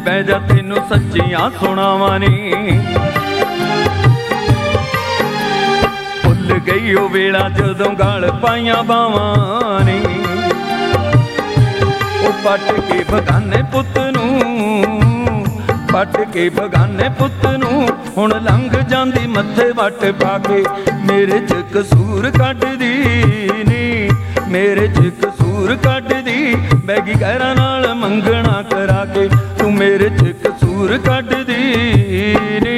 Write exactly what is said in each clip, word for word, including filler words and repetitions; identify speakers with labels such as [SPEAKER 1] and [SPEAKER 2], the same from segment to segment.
[SPEAKER 1] ਬਹਿ ਜਾ ਤੈਨੂੰ ਸੱਚੀਆਂ ਸੁਣਾਵਾਂ ਨੀ। ਭੁੱਲ ਗਈ ਉਹ ਵੇਲਾ ਜਦੋਂ ਗਲ ਪਾਈਆਂ ਬਾਵਾਂ ਨੀ। ਉਹ ਪੱਟ ਕੇ ਬਗਾਨੇ ਪੁੱਤ ਨੂੰ, ਪੱਟ ਕੇ ਬਗਾਨੇ ਪੁੱਤ ਨੂੰ ਹੁਣ ਲੰਘ ਜਾਂਦੀ ਮੱਥੇ ਵੱਟ ਪਾ ਕੇ। ਮੇਰੇ ਚ ਕਸੂਰ ਕੱਢਦੀ ਨੀ, ਮੇਰੇ ਚ ਕਸੂਰ ਕੱਢਦੀ ਬੈਗੀ ਗੈਰਾਂ ਨਾਲ ਮੰਗਣਾ ਕਰਾ ਕੇ। ਤੂੰ ਮੇਰੇ ਚ ਕਸੂਰ ਕੱਢਦੀ ਨੀ।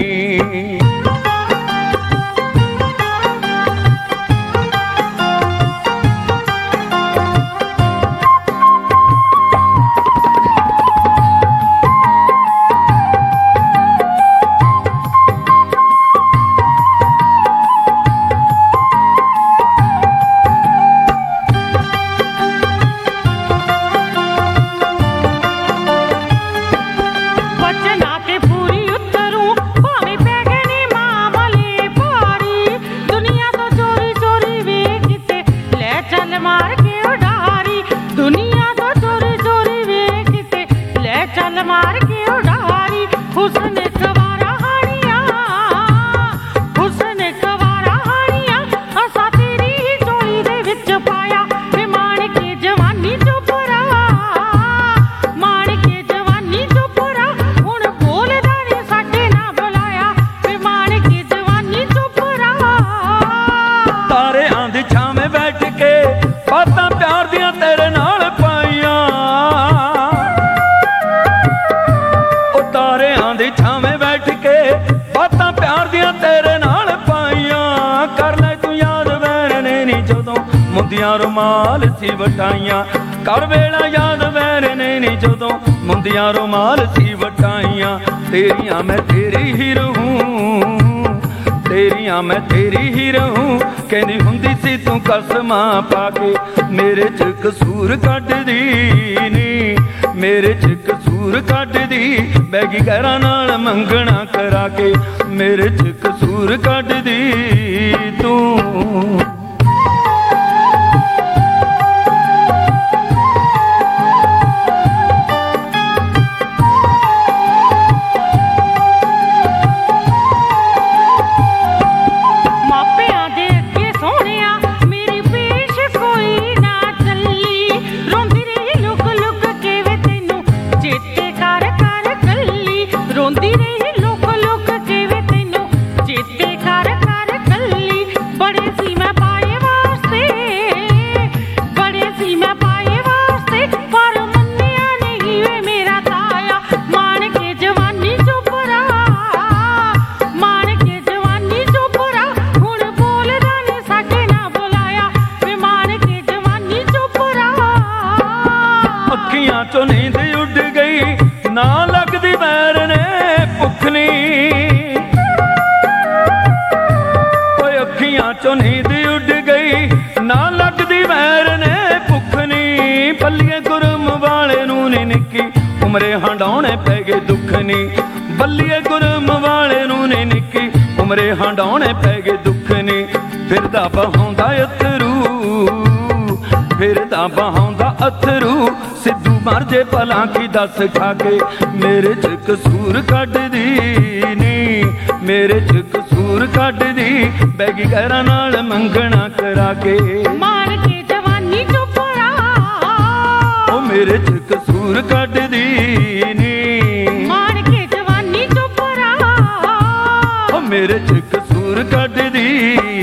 [SPEAKER 1] ਮੁੰਦੀਆਂ ਰੁਮਾਲ ਸੀ ਵਟਾਈਆਂ ਕਰ ਵੇਲਾ ਯਾਦ ਵੈਰ ਨੇ ਨੀ ਜਦੋਂ ਮੁੰਦੀਆਂ ਰੁਮਾਲ ਸੀ ਵਟਾਈਆਂ। ਤੇਰੀਆਂ ਮੈਂ ਤੇਰੀ ਹੀ ਰਹੂੰ, ਤੇਰੀਆਂ ਮੈਂ ਤੇਰੀ ਹੀ ਰਹੂੰ ਕਹਿੰਦੀ ਹੁੰਦੀ ਸੀ ਤੂੰ ਕਸਮਾਂ ਪਾ ਕੇ। ਮੇਰੇ ਚ ਕਸੂਰ ਕੱਢਦੀ ਨੀ, ਮੇਰੇ ਚ ਕਸੂਰ ਕੱਢਦੀ ਬੈਗੀ ਗੈਰਾਂ ਨਾਲ ਮੰਗਣਾ ਕਰਾ ਕੇ। ਮੇਰੇ ਚ ਕਸੂਰ ਕੱਢਦੀ ਤੂੰ। ਚੋਂ ਨੀਂਦ ਉੱਡ ਗਈ ਨਾ ਲੱਗਦੀ ਵੈਰ ਨੇ ਭੁੱਖ ਨੀ। ਓਏ ਅੱਖੀਆਂ ਚੋਂ ਨੀਂਦ ਉੱਡ ਗਈ ਨਾ ਲੱਗਦੀ ਵੈਰ ਨੇ ਭੁੱਖ ਨੀ। ਬੱਲੀਏ ਗੁਰਮ ਵਾਲੇ ਨੂੰ ਨੀ ਨਿੱਕੀ ਉਮਰੇ ਹੰਡਾਉਣੇ ਪੈ ਗਏ ਦੁੱਖ ਨੀ। ਬੱਲੀਏ ਗੁਰਮ ਵਾਲੇ ਨੂੰ ਨੀ ਨਿੱਕੀ ਉਮਰੇ ਹੰਡਾਉਣੇ ਪੈ ਗਏ ਦੁੱਖ ਨੀ। ਫਿਰਦਾ ਬਹਾਉਂਦਾ ਅਥਰੂ, ਫਿਰਦਾ ਬਹਾਉਂਦਾ ਅਥਰੂ ਸਿੱਧੂ ਮਰ ਜੇ ਭਲਾ ਕੀ ਦੱਸ ਖਾ ਕੇ। ਮੇਰੇ ਚ ਕਸੂਰ ਕੱਢਦੀ ਨੀ, ਮੇਰੇ ਚ ਕਸੂਰ ਕੱਢਦੀ ਬੈਗੀ ਗੈਰਾਂ ਨਾਲ ਮੰਗਣਾ ਕਰਾ ਕੇ।
[SPEAKER 2] ਮਾਰ ਕੇ ਜਵਾਨੀ ਚੁੱਪਰਾ
[SPEAKER 1] ਉਹ ਮੇਰੇ ਚ ਕਸੂਰ ਕੱਢਦੀ ਨੀ,
[SPEAKER 2] ਮਾਰ ਕੇ ਜਵਾਨੀ ਚੁੱਪਰਾ
[SPEAKER 1] ਉਹ ਮੇਰੇ ਚ ਕਸੂਰ ਕੱਢਦੀ